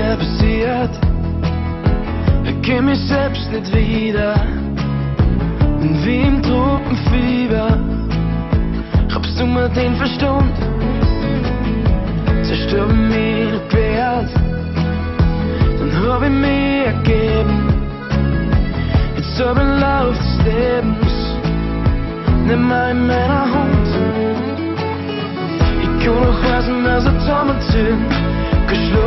mir passiert. Erkenn mich selbst nicht wieder. Und wie im Tropenfieber raubst du mir den Verstand. Zerstört mich noch quert. Dann hab ich mich ergeben. Jetzt hab ich Lauf des Lebens. Nimm mal in meiner Hand. Ich kann noch weisen, was er zusammenziehen.